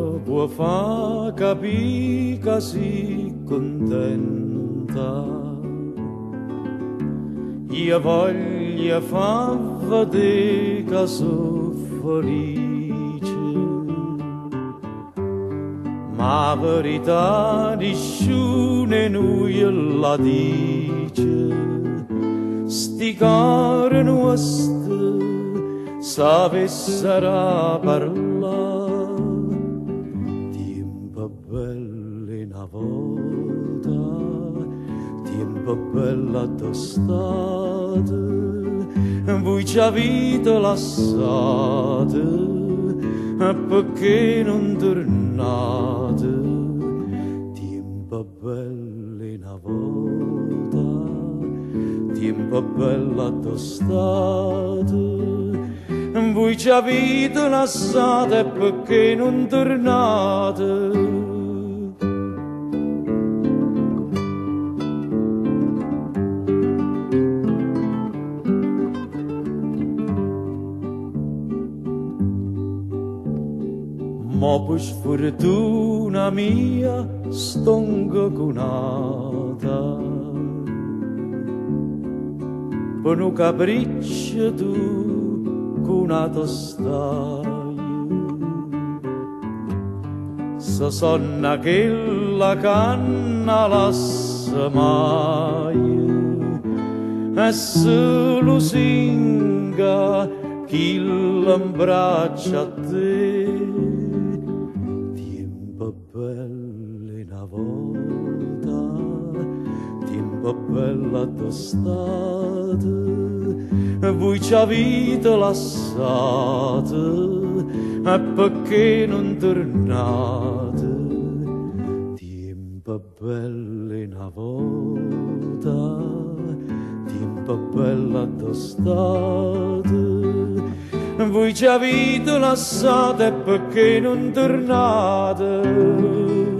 può far capire che si contenta. Io voglio far vedere che sono felice, ma la verità nessuno noi la dice. Sti cari nostri sapessero parlare, tempo belli una volta, tempo bella tostate, voi ci avete lasciate, perché non tornate, tempo belli una volta, tempo bella tostate, voi ci avete lasciate perché non tornate. Ma per sfortuna mia stongo conata, per un capriccio tu conato stai. Se sonna che la canna lassa mai, e se lo singa chi l'abbraccia a te. Tempo belli una volta, tempo bella tostate, voi ci avete lasciate, e perché non tornate? Tempo belli una volta, tempo bella tostate, voi ci avete lasciate perché non tornate.